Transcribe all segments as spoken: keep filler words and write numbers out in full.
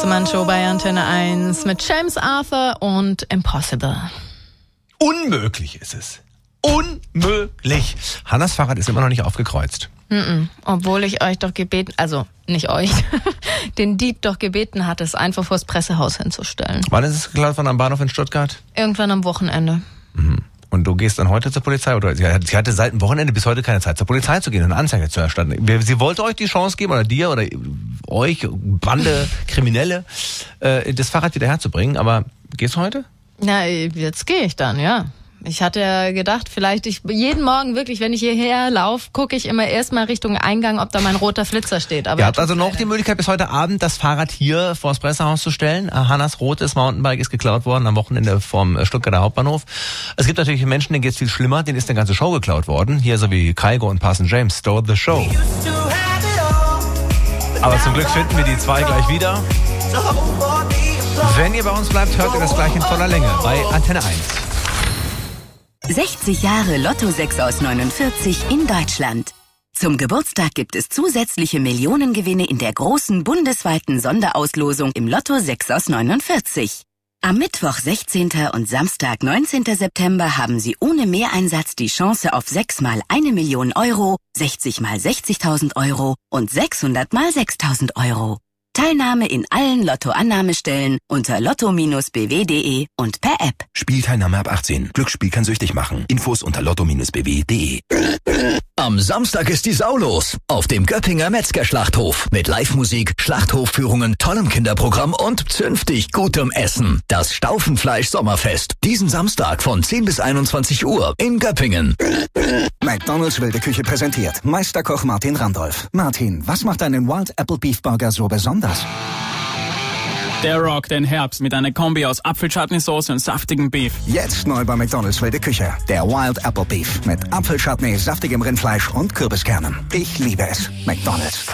Mustermann-Show bei Antenne eins mit James Arthur und Impossible. Unmöglich ist es. Unmöglich. Hannas Fahrrad ist immer noch nicht aufgekreuzt. Mm-mm. Obwohl ich euch doch gebeten, also nicht euch, den Dieb doch gebeten hatte, es einfach vors Pressehaus hinzustellen. Wann ist es geklaut worden am Bahnhof in Stuttgart? Irgendwann am Wochenende. Mhm. Und du gehst dann heute zur Polizei? Oder sie hatte seit dem Wochenende bis heute keine Zeit, zur Polizei zu gehen und eine Anzeige zu erstatten. Sie wollte euch die Chance geben, oder dir, oder euch, Bande, Kriminelle, äh, das Fahrrad wieder herzubringen. Aber gehst du heute? Na, jetzt gehe ich dann, ja. Ich hatte ja gedacht, vielleicht ich jeden Morgen wirklich, wenn ich hierher laufe, gucke ich immer erstmal Richtung Eingang, ob da mein roter Flitzer steht. Aber ihr habt also noch die Möglichkeit, bis heute Abend das Fahrrad hier vors Pressehaus zu stellen. Hannas rotes Mountainbike ist geklaut worden am Wochenende vom Stuttgarter Hauptbahnhof. Es gibt natürlich Menschen, denen geht's viel schlimmer, denen ist eine ganze Show geklaut worden. Hier so wie Kygo und Parson James, Stole the Show. Aber zum Glück finden wir die zwei gleich wieder. Wenn ihr bei uns bleibt, hört ihr das gleich in voller Länge bei Antenne eins. sechzig Jahre Lotto sechs aus neunundvierzig in Deutschland. Zum Geburtstag gibt es zusätzliche Millionengewinne in der großen bundesweiten Sonderauslosung im Lotto sechs aus neunundvierzig. Am Mittwoch, sechzehnten und Samstag, neunzehnten September haben Sie ohne Mehreinsatz die Chance auf sechs mal eine Million Euro, sechzig mal sechzigtausend Euro und sechshundert mal sechstausend Euro. Teilnahme in allen Lotto-Annahmestellen unter lotto Bindestrich b w punkt d e und per App. Spielteilnahme ab achtzehn. Glücksspiel kann süchtig machen. Infos unter lotto Bindestrich b w punkt d e. Am Samstag ist die Sau los. Auf dem Göppinger Metzger-Schlachthof. Mit Live-Musik, Schlachthofführungen, tollem Kinderprogramm und zünftig gutem Essen. Das Staufenfleisch-Sommerfest. Diesen Samstag von zehn bis einundzwanzig Uhr in Göppingen. McDonald's Wilde Küche präsentiert Meisterkoch Martin Randolph. Martin, was macht einen Wild Apple Beef Burger so besonders? Der rockt den Herbst mit einer Kombi aus Apfelchutney-Sauce und saftigem Beef. Jetzt neu bei McDonald's Wilde Küche. Der Wild Apple Beef mit Apfelchutney, saftigem Rindfleisch und Kürbiskernen. Ich liebe es. McDonald's.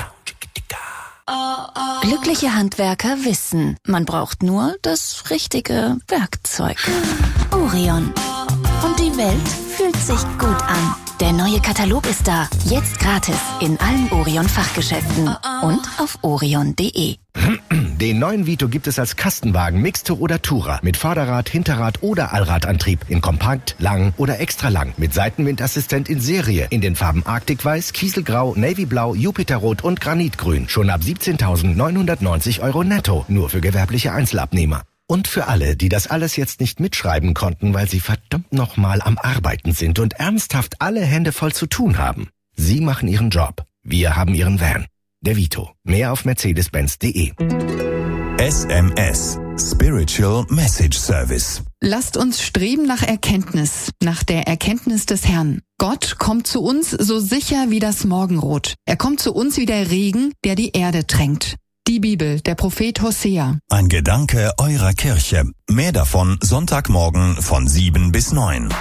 Glückliche Handwerker wissen, man braucht nur das richtige Werkzeug. Orion. Und die Welt fühlt sich gut an. Der neue Katalog ist da. Jetzt gratis in allen Orion-Fachgeschäften und auf orion punkt d e. Den neuen Vito gibt es als Kastenwagen, Mixtur oder Tourer mit Vorderrad, Hinterrad oder Allradantrieb in kompakt, lang oder extra lang mit Seitenwindassistent in Serie in den Farben Arktikweiß, Kieselgrau, Navyblau, Jupiterrot und Granitgrün. Schon ab siebzehntausendneunhundertneunzig Euro netto, nur für gewerbliche Einzelabnehmer. Und für alle, die das alles jetzt nicht mitschreiben konnten, weil sie verdammt nochmal am Arbeiten sind und ernsthaft alle Hände voll zu tun haben. Sie machen ihren Job. Wir haben ihren Van. Der Vito. Mehr auf mercedes benz punkt d e. S M S. Spiritual Message Service. Lasst uns streben nach Erkenntnis, nach der Erkenntnis des Herrn. Gott kommt zu uns so sicher wie das Morgenrot. Er kommt zu uns wie der Regen, der die Erde tränkt. Die Bibel, der Prophet Hosea. Ein Gedanke eurer Kirche. Mehr davon Sonntagmorgen von sieben bis neun.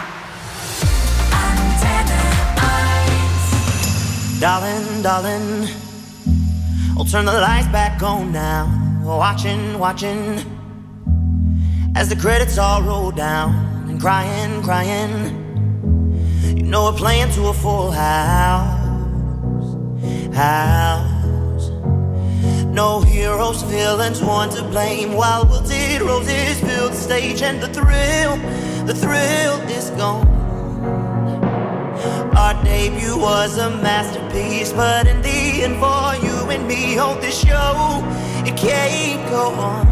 Darling, darling, I'll turn the lights back on now. Watching, watching, as the credits all roll down. And crying, crying, you know we're playing to a full house, house. No heroes, villains, one to blame. While wilted roses fill the stage, and the thrill, the thrill is gone. Our debut was a masterpiece, but in the end, for you and me on this show, it can't go on.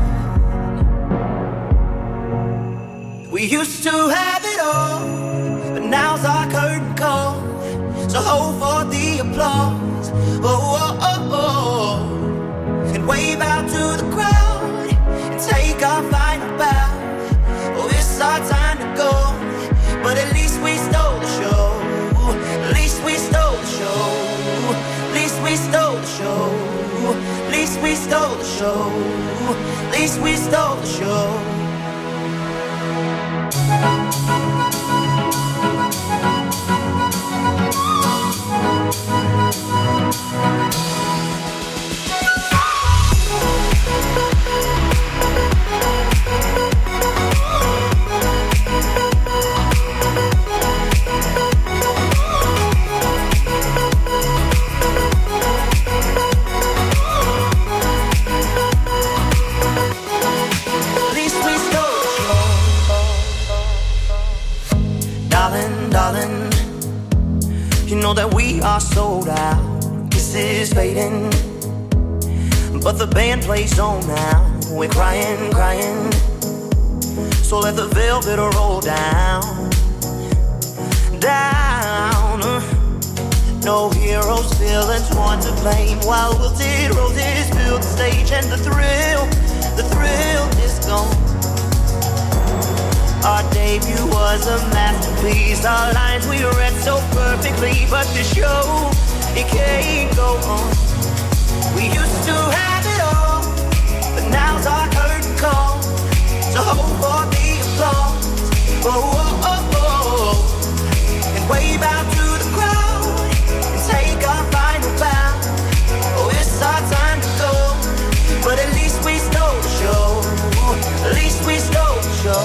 We used to have it all, but now's our curtain call. So hold for the applause. Oh, oh, oh, oh. And wave out to the crowd and take our final bow. Oh, it's our time to go, but at least we stole the show. At least we stole the show. At least we stole the show. At least we stole the show. At least we stole the show. You know that we are sold out. This is fading, but the band plays on now. We're crying, crying. So let the velvet roll down, down. No heroes, villains, one to blame. While wilted roses fill the stage, and the thrill, the thrill is gone. Our debut was a masterpiece. Our lines we read so perfectly, but the show, it can't go on. We used to have it all, but now's our curtain call. So hold for the applause, oh, oh, oh, oh. And wave out to the crowd and take our final bow. Oh, it's our time to go, but at least we stole the show. At least we stole the show.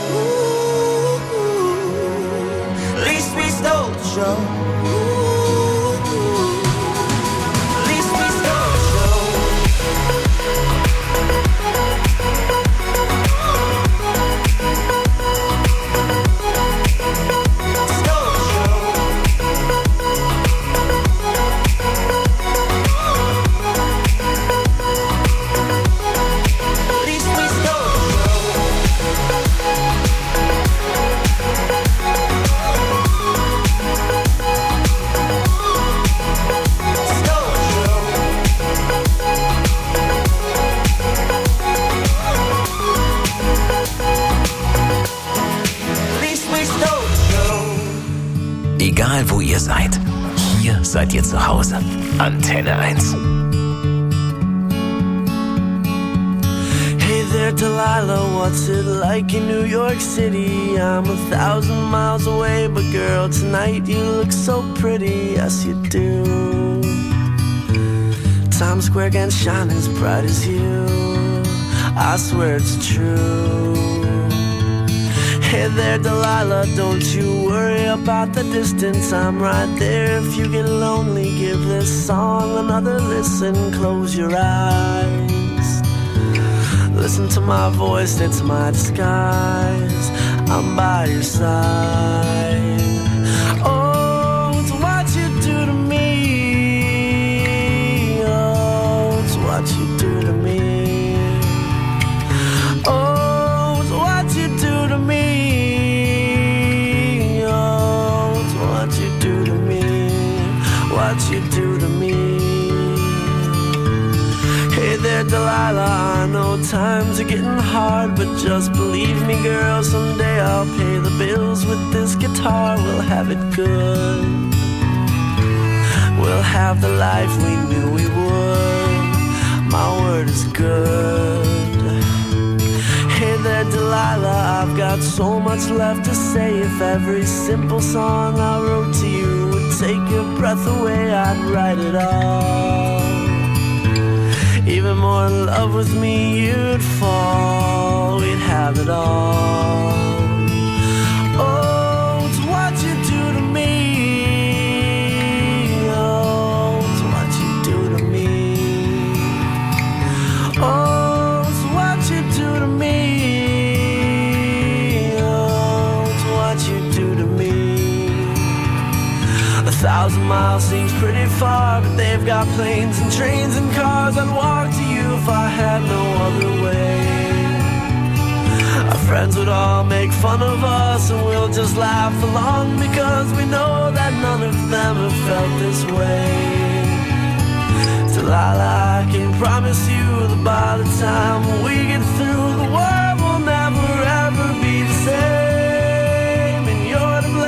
Ooh, at least we stole the show. Egal wo ihr seid, hier seid ihr zu Hause. Antenne eins. Hey there Delilah, what's it like in New York City? I'm a thousand miles away, but girl, tonight you look so pretty, yes you do. Times Square can't shine as bright as you, I swear it's true. Hey there Delilah, don't you worry about the distance, I'm right there. If you get lonely, give this song another listen. Close your eyes, listen to my voice, it's my disguise. I'm by your side. Oh, it's what you do to me. Oh, it's what you do to me. Oh, it's what you do to me. What you do to me. Hey there Delilah, I know times are getting hard, but just believe me girl, someday I'll pay the bills with this guitar. We'll have it good, we'll have the life we knew we would. My word is good. Hey there Delilah, I've got so much left to say. If every simple song I wrote to you would take your breath away, I'd write it all. Even more in love with me you'd fall, we'd have it all. Oh, it's what you do to me. Oh, it's what you do to me. Oh, it's what you do to me. Oh, it's what you do to me. A thousand miles seems pretty far, but they've got planes and trains and cars. I'd walk to you if I had no other way. Our friends would all make fun of us, and we'll just laugh along, because we know that none of them have felt this way. Delilah, I can promise you that by the time we get through, the world will never ever be the same, and you're to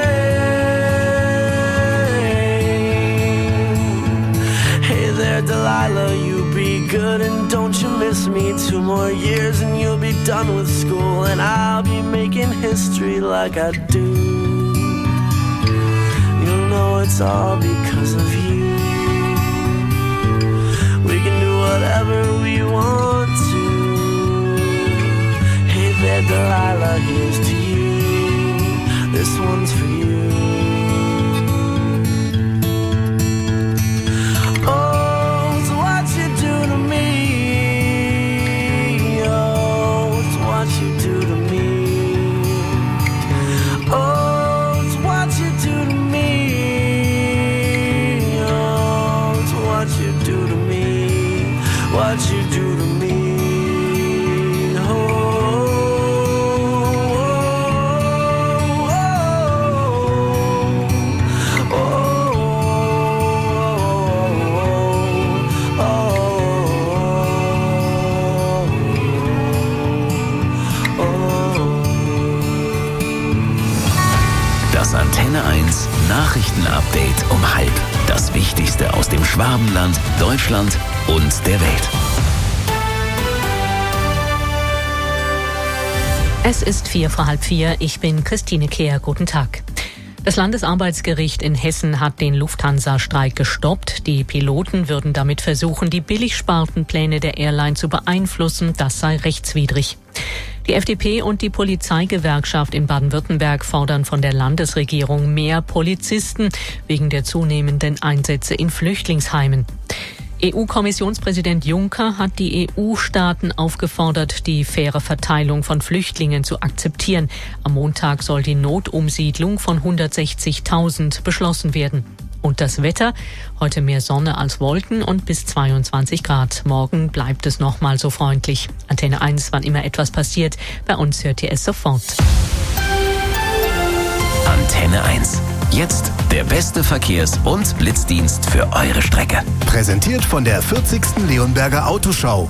blame. Hey there Delilah, you be good and don't you miss me. Two more years and you'll be done with school, and I'll be making history like I do. You'll know it's all because of you. We can do whatever we want to. Hey there Delilah, here's to you. This one's for you. Oh, it's what you do to me. Oh, it's what you do to me. Oh, it's what you do to me. Nachrichtenupdate um halb. Das Wichtigste aus dem Schwabenland, Deutschland und der Welt. Es ist vier vor halb vier. Ich bin Christine Kehr. Guten Tag. Das Landesarbeitsgericht in Hessen hat den Lufthansa-Streik gestoppt. Die Piloten würden damit versuchen, die Billigspartenpläne der Airline zu beeinflussen. Das sei rechtswidrig. Die F D P und die Polizeigewerkschaft in Baden-Württemberg fordern von der Landesregierung mehr Polizisten wegen der zunehmenden Einsätze in Flüchtlingsheimen. E U-Kommissionspräsident Juncker hat die E U-Staaten aufgefordert, die faire Verteilung von Flüchtlingen zu akzeptieren. Am Montag soll die Notumsiedlung von hundertsechzigtausend beschlossen werden. Und das Wetter? Heute mehr Sonne als Wolken und bis zweiundzwanzig Grad. Morgen bleibt es nochmal so freundlich. Antenne eins, wann immer etwas passiert. Bei uns hört ihr es sofort. Antenne eins. Jetzt der beste Verkehrs- und Blitzdienst für eure Strecke. Präsentiert von der vierzigsten Leonberger Autoschau.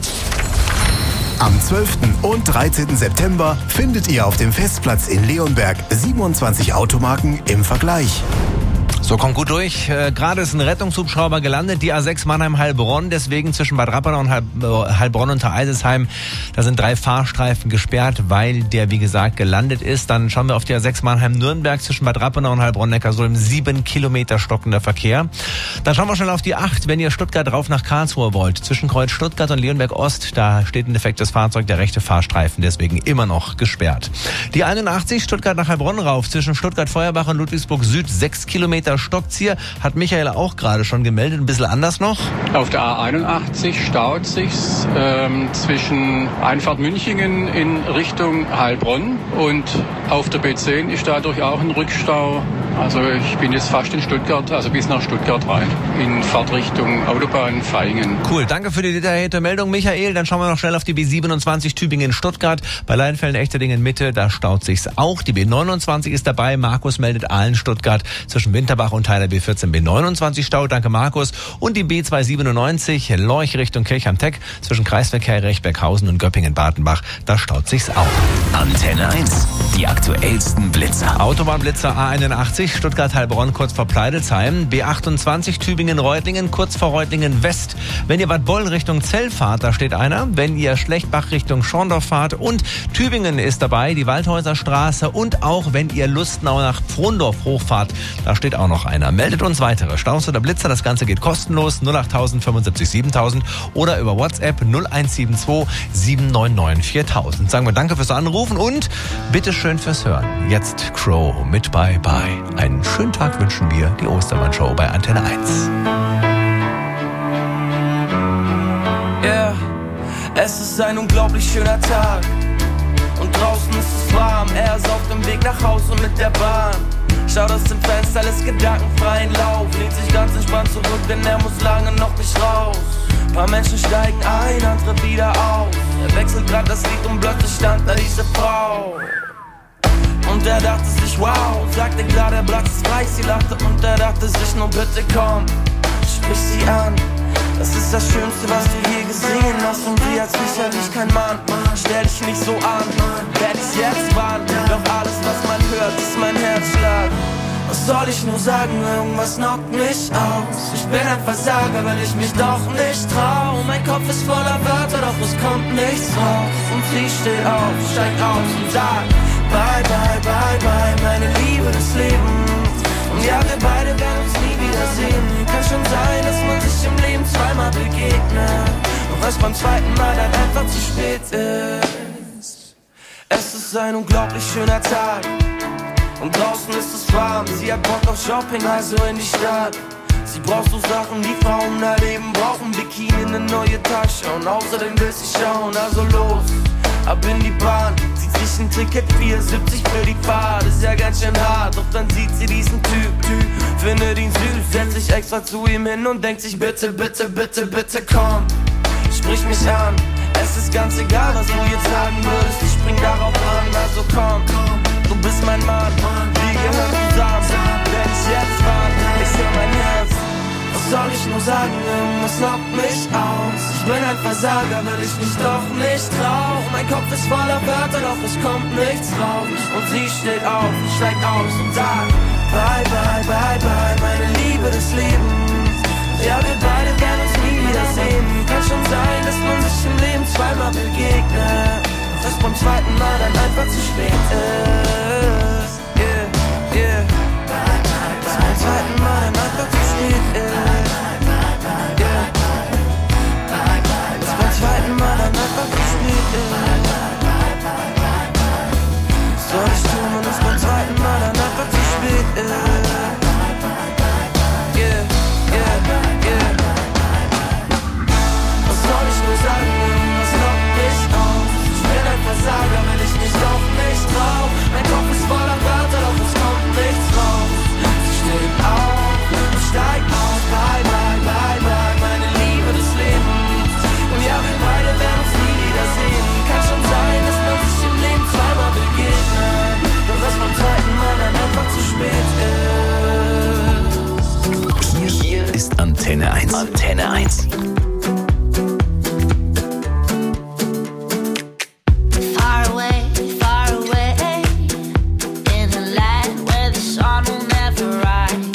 Am zwölften und dreizehnten September findet ihr auf dem Festplatz in Leonberg siebenundzwanzig Automarken im Vergleich. So, kommt gut durch. Äh, Gerade ist ein Rettungshubschrauber gelandet, die A sechs Mannheim-Heilbronn. Deswegen zwischen Bad Rappenau und Heil, äh, Heilbronn und Eisesheim, da sind drei Fahrstreifen gesperrt, weil der, wie gesagt, gelandet ist. Dann schauen wir auf die A sechs Mannheim-Nürnberg zwischen Bad Rappenau und Heilbronn-Neckarsulm. Sieben Kilometer stockender Verkehr. Dann schauen wir schnell auf die acht, wenn ihr Stuttgart rauf nach Karlsruhe wollt. Zwischen Kreuz Stuttgart und Leonberg-Ost, da steht ein defektes Fahrzeug, der rechte Fahrstreifen, deswegen immer noch gesperrt. Die einundachtzig, Stuttgart nach Heilbronn rauf, zwischen Stuttgart-Feuerbach und Ludwigsburg-Süd, sechs Kilometer stockt's hier, hat Michael auch gerade schon gemeldet, ein bisschen anders noch. Auf der A einundachtzig staut sich's ähm, zwischen Einfahrt Münchingen in Richtung Heilbronn und auf der B zehn ist dadurch auch ein Rückstau. Also ich bin jetzt fast in Stuttgart, also bis nach Stuttgart rein, in Fahrtrichtung Autobahn Vaihingen. Cool, danke für die detaillierte Meldung, Michael. Dann schauen wir noch schnell auf die B siebenundzwanzig Tübingen-Stuttgart. Bei Leinfelden-Echterdingen-Mitte, da staut sich's auch. Die B neunundzwanzig ist dabei. Markus meldet Aalen-Stuttgart zwischen Winterbach und Heiler B vierzehn B neunundzwanzig Stau. Danke, Markus. Und die B zweihundertsiebenundneunzig Lorch Richtung Kirchheim-Teck zwischen Kreisverkehr Rechberghausen und Göppingen-Badenbach. Da staut sich's auch. Antenne eins. Die aktuellsten Blitzer. Autobahnblitzer A einundachtzig, Stuttgart-Heilbronn kurz vor Pleidelsheim. B achtundzwanzig, Tübingen-Reutlingen kurz vor Reutlingen West. Wenn ihr Bad Boll Richtung Zell fahrt, da steht einer. Wenn ihr Schlechtbach Richtung Schorndorf fahrt und Tübingen ist dabei, die Waldhäuser Straße. Und auch wenn ihr Lustenau nach Frondorf hochfahrt, da steht auch noch einer. Meldet uns weitere Staus oder Blitzer. Das Ganze geht kostenlos. null achttausend fünfundsiebzig siebentausend oder über WhatsApp null eins sieben zwei sieben neun neun viertausend. Sagen wir danke fürs Anrufen und bitteschön fürs Hören. Jetzt Crow mit Bye Bye. Einen schönen Tag wünschen wir, die Ostermann-Show bei Antenne eins. Yeah, es ist ein unglaublich schöner Tag und draußen ist es warm. Er ist auf dem Weg nach Hause mit der Bahn. Schaut aus dem Fenster, lässt gedankenfreien Lauf. Lehnt sich ganz entspannt zurück, denn er muss lange noch nicht raus. Paar Menschen steigen ein, andere wieder aus. Er wechselt grad das Lied und plötzlich stand da diese Frau. Und er dachte sich, wow, sagte klar, der Platz ist frei. Sie lachte und er dachte sich, nur bitte komm, sprich sie an. Das ist das Schönste, was du je gesehen hast. Und sie hat sicherlich kein Mann. Stell dich nicht so an, werd ich's jetzt warnen. Doch alles, was man hört, ist mein Herzschlag. Was soll ich nur sagen, irgendwas knockt mich aus. Ich bin ein Versager, weil ich mich doch nicht trau. Mein Kopf ist voller Wörter, doch es kommt nichts raus. Und sie steht auf, steigt aus und sagt Bye, bye, bye, bye, meine Liebe des Lebens. Und ja, wir beide werden uns nie wiedersehen. Kann schon sein, dass man sich im Leben zweimal begegnet. Doch was beim zweiten Mal dann einfach zu spät ist. Es ist ein unglaublich schöner Tag und draußen ist es warm. Sie hat Bock auf Shopping, also in die Stadt. Sie braucht so Sachen, die Frauen erleben brauchen. Bikini, eine neue Tasche und außerdem will sie schauen. Also los, ab in die Bahn. Zieht sich ein Ticket, vier siebzig für die Fahrt. Ist ja ganz schön hart, doch dann sieht sie diesen Typ, Typ. Findet ihn süß, setzt sich extra zu ihm hin und denkt sich bitte, bitte, bitte, bitte komm, sprich mich an. Es ist ganz egal, was du jetzt sagen würdest. Ich spring darauf an, also komm, du bist mein Mann. Wir gehören zusammen, wenn ich jetzt warte, ich höre mein Herz. Was soll ich nur sagen, irgendwas knockt mich aus. Ich bin ein Versager, weil ich mich doch nicht trau. Mein Kopf ist voller Wörter, doch es kommt nichts raus. Und sie steht auf, steigt aus und sagt Bye, bye, bye, bye, meine Liebe des Lebens. Ja, wir beide werden uns nie wiedersehen. Kann schon sein, dass man sich im Leben zweimal begegnet, doch dass beim zweiten Mal dann einfach zu spät ist. Yeah, yeah. Dass beim zweiten Mal dann einfach zu spät ist. Yeah. Dass beim zweiten Mal dann einfach zu spät ist. Soll ich tun, wenn es beim zweiten Mal dann einfach zu spät ist? Yeah, yeah, yeah. Was soll ich nur sagen, was lockt mich auf? Ich bin ein Versager, wenn ich nicht auf mich trau. Mein Kopf ist voller Wörter, doch es kommt nichts raus. Sie stehen auf und steigen auf. Bye, bye, bye, bye, meine Liebe des Lebens. Und ja, wir beide werden uns nie wiedersehen. Kann schon sein, dass man sich im Leben zweimal begegnet, doch dass beim zweiten Mal dann einfach zu spät ist. Hier ist Antenne eins. Antenne eins. Far away, far away, in a land where the sun will never rise.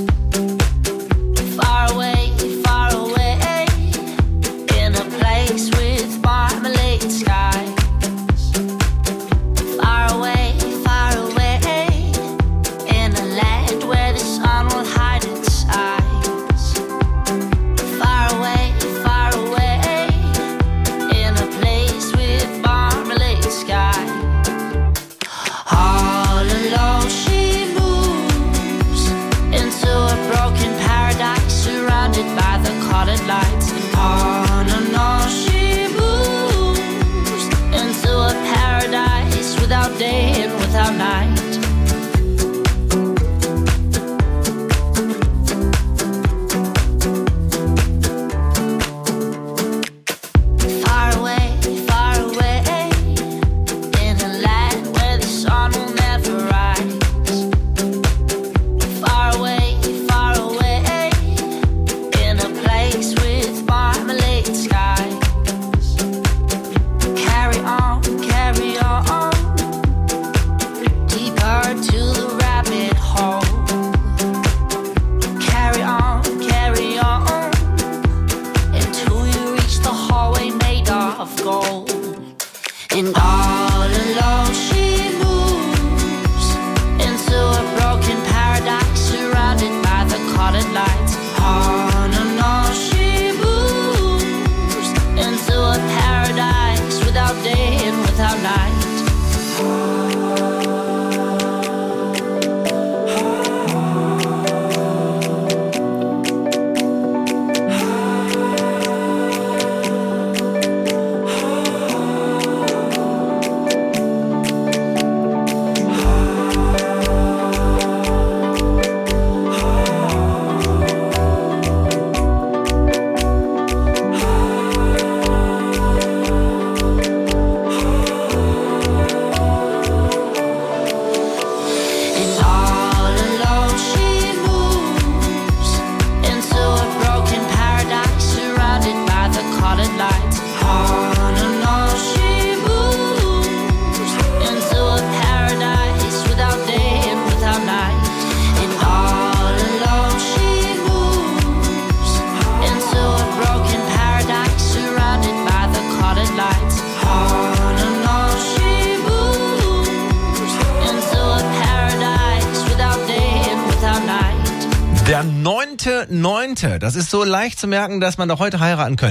Far away, far away, in a place with marmalade skies. Far away, far away, in a land where the sun will hide its eyes. Far away, far away, in a place with marmalade sky. All alone she moves into a broken paradise surrounded by the colored lights. On and on she moves into a paradise without day and without night. Far away, far away, in a land where the sun will never rise. Far away, far away, in a place with marmalade skies. Carry on, carry on, deeper to the rabbit hole. Carry on, carry on, until you reach the hallway made of gold. And all alone she moves into a broken paradise surrounded by the colored lights. On and on she moves into a paradise without day and without night. And all alone she moves into a broken paradise surrounded by the colored lights. On and on she moves into a paradise without day and without night. And all alone she moves into a broken paradise surrounded by the colored lights. On and on she moves into a paradise without day and without night. Der neunte neunte Das ist so leicht zu merken, dass man doch heute heiraten könnte.